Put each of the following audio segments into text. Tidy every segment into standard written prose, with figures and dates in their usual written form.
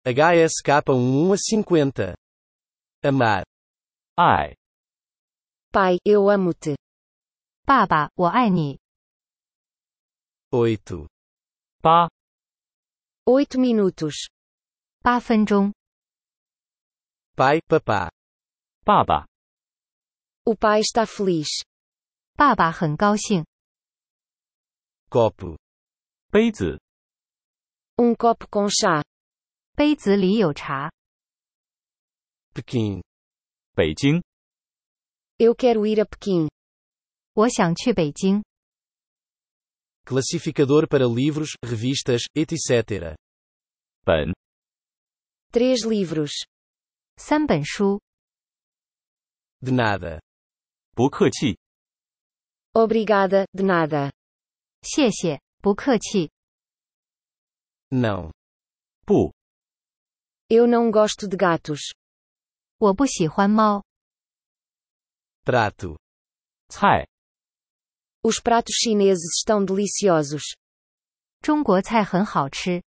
HSK11 a 50. Amar. 爱， Pai, eu amo-te. 爸爸，我爱你。 8. 8 8 minutos. 8分钟。 Pai, papá. 爸爸， O pai está feliz. 爸爸很高兴。 Copo. 杯子， Um copo com chá. 杯子里有茶。 Pequim. 北京， Eu quero ir a Pequim. 我想去北京。 Classificador para livros, revistas, etc. 本， 3 livros. 3本书。 De nada. 不客气， Obrigada, de nada. 谢谢，不客气。 Não. 不， Eu não gosto de gatos. 我不喜欢猫。 Prato. 菜， Os pratos chineses estão deliciosos. 中国菜很好吃。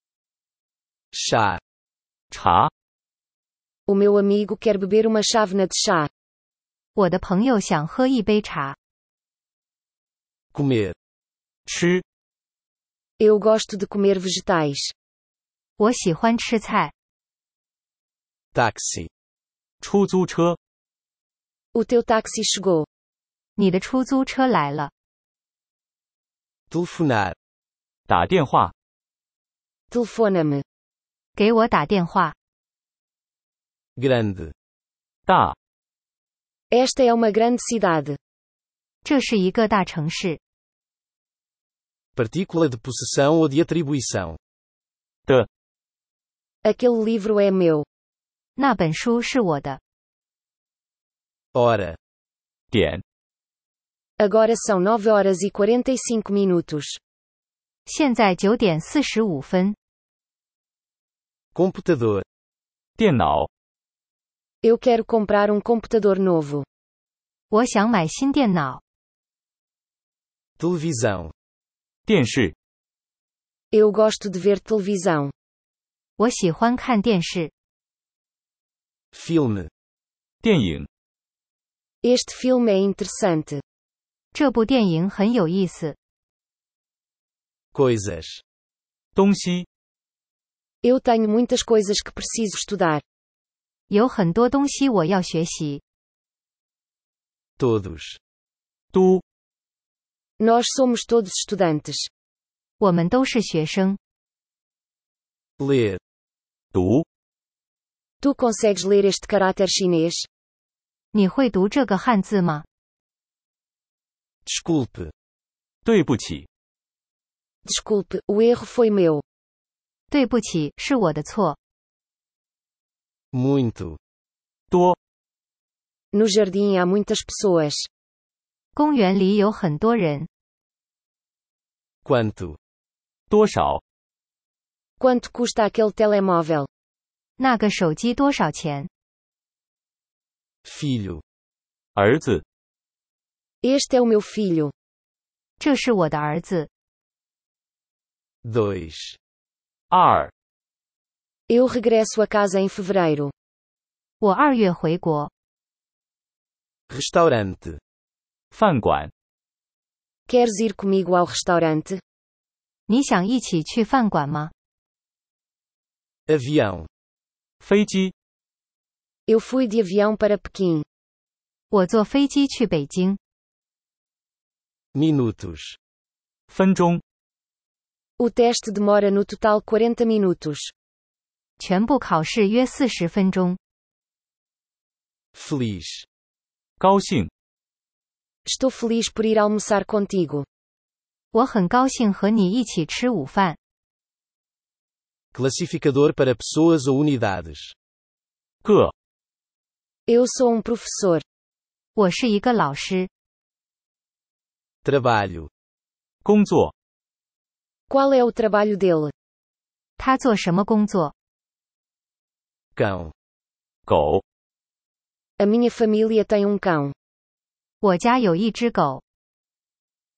Chá. 茶， O meu amigo quer beber uma chávena de chá. 我的朋友想喝一杯茶。 Comer. 吃， Eu gosto de comer vegetais. 我喜欢吃菜。 Táxi. 出租车， O teu táxi chegou. 你的出租车来了。 Telefonar. 打电话， Telefona-me. 给我打电话。 Grande. 大， Esta é uma grande cidade. 这是一个大城市。 Partícula de possessão ou de atribuição. 的， Aquele livro é meu. 那本书是我的。 Hora. 点， Agora são 9 horas e 45 minutos. 现在9点45分。 Computador. 电脑， Eu quero comprar um computador novo. 我想买新电脑。 Televisão. 电视， Eu gosto de ver televisão. 我喜欢看电视。 Filme. 电影， Este filme é interessante. 这部电影很有意思。 Coisas. 东西， Eu tenho muitas coisas que preciso estudar. 有很多东西我要学习。 Todos. 都， Nós somos todos estudantes. 我们都是学生。 Ler. 读， Tu consegues ler este caráter chinês? 你会读这个汉字吗？ Desculpe. 对不起， Desculpe, o erro foi meu. 对不起，是我的错。 Muito. 多， No jardim há muitas pessoas. 公园里有很多人。 Quanto? 多少， Quanto custa aquele telemóvel? 那个手机多少钱？ Filho. 儿子， Este é o meu filho. 这是我的儿子。 2. 二， Eu regresso a casa em fevereiro. 我2月回国。 Restaurante. 饭馆， Queres ir comigo ao restaurante? 你想一起去饭馆吗？ Avião. 飞机， Eu fui de avião para Pequim. 我坐飞机去北京。 Minutos. 分钟， O teste demora no total 40 minutos. 全部考试约40分钟。 Feliz. 高兴， Estou feliz por ir almoçar contigo. 我很高兴和你一起吃午饭。 Classificador para pessoas ou unidades. 个， Eu sou um professor. 我是一个老师。 Trabalho. 工作， Qual é o trabalho dele? 他做什么工作？ Cão. 狗， A minha família tem um cão. 我家有一只狗。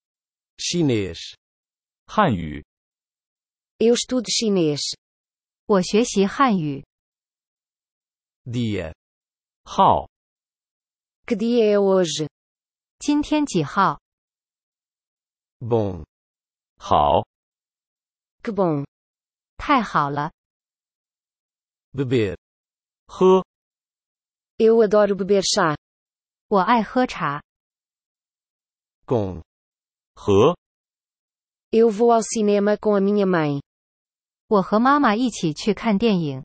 Chinês. 汉语， Eu estudo chinês. 我学习汉语。 dia, 号， Que dia é hoje? 今天几号？ bom, 好， Que bom. 太好了。 beber, 喝， Eu adoro beber chá. 我爱喝茶。 com, 和， Eu vou ao cinema com a minha mãe. 我和妈妈一起去看电影。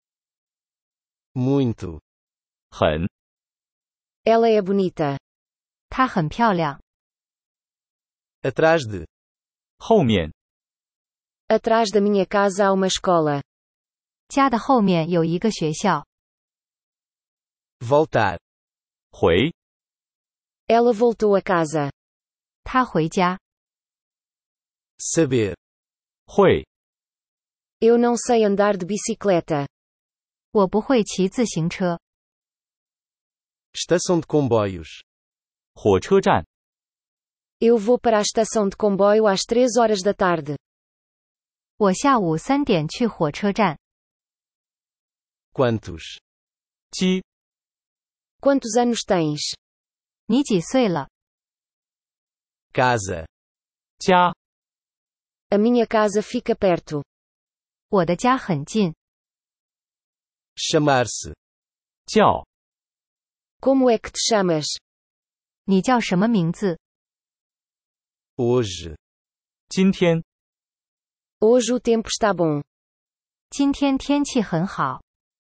muito, 很， Ela é bonita. 她很漂亮。 atrás de, 后面， Atrás da minha casa há uma escola. 家的后面有一个学校。 voltar, 回， Ela voltou a casa. 她回家。 saber, 会， Eu não sei andar de bicicleta. 我不会骑自行车。 estação de comboios, 火车站， Eu vou para a estação de comboio às 3 horas da tarde. 我下午3点去火车站。 quantos, 几， Quantos anos tens? 你几岁了？ casa, 家， A minha casa fica perto. 我的家很近。 chamar-se, 叫， Como é que te chamas? 你叫什么名字？ hoje, 今天， Hoje o tempo está bom. 今天天气很好。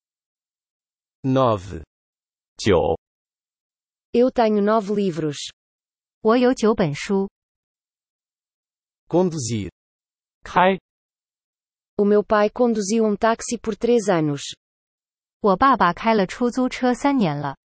9, 9， Eu tenho 9 livros. 我有9本书。 conduzir, 开， O meu pai conduziu táxi por 3 anos. 我爸爸开了出租车3年了。